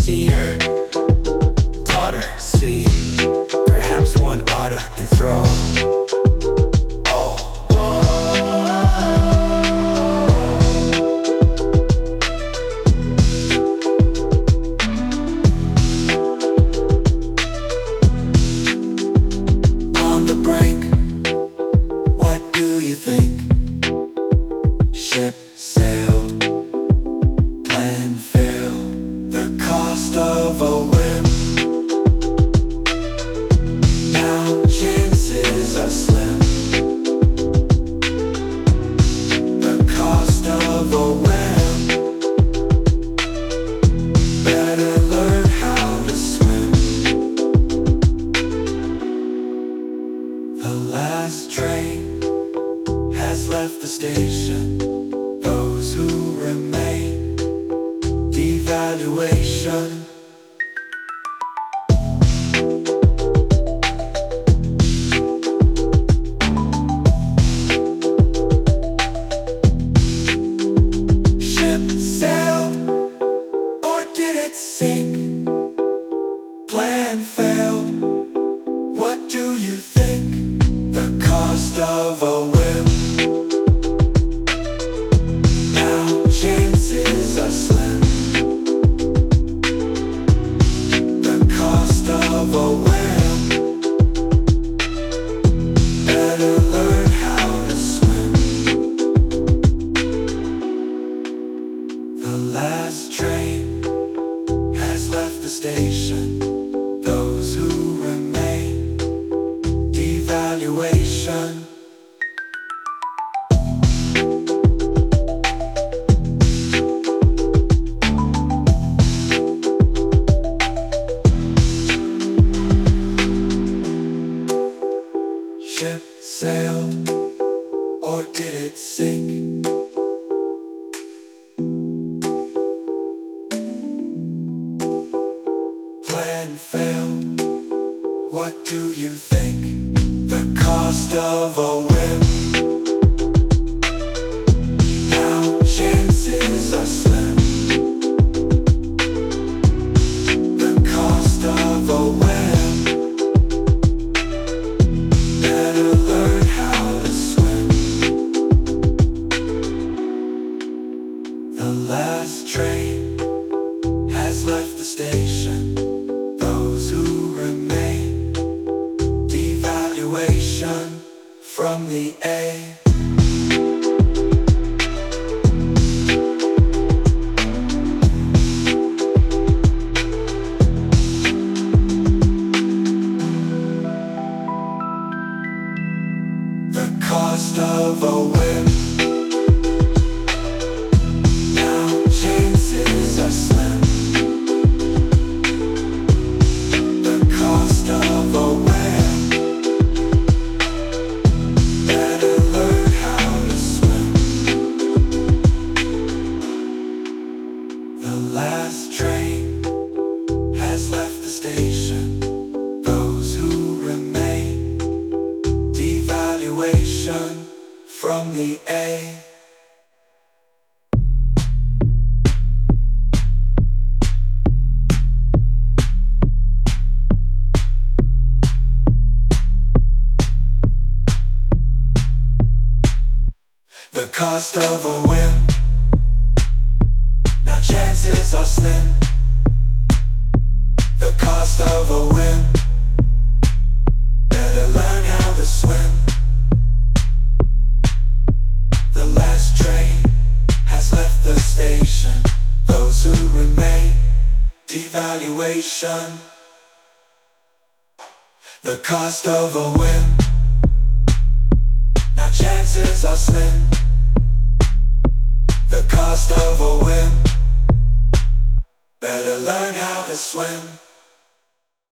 see her daughter see. Perhaps one ought to enthrall. On the brink, what do you think? Ship sailed, plan failed, the cost of a whim. Now chances are slim. The cost of a whim. Better learn how to swim. The last train has left the station. Those who remain, devaluation. Ship sailed, or did it sink? Plan failed, what do you think? The cost of a whim. Now chances are slim. The cost of a whim. Better learn how to swim. The last train has left the station. Those who remain, devaluation. Ship sailed, or did it sink? Plan failed, what do you think? The cost of a whim. Now chances are slim. The cost of a whim. Better learn how to swim. The last train has left the station. Those who remain, devaluation from the A. The cost of a whim. Now chances are slim. The cost of a whim. Better learn how to swim. The last train has left the station. Those who remain, devaluation from the A. The cost of a whim. Now chances are slim. The cost of a whim. Better learn how to swim. The last train has left the station. Those who remain, devaluation. The cost of a whim. Now chances are slim. The cost of a whim. Better learn how to swim.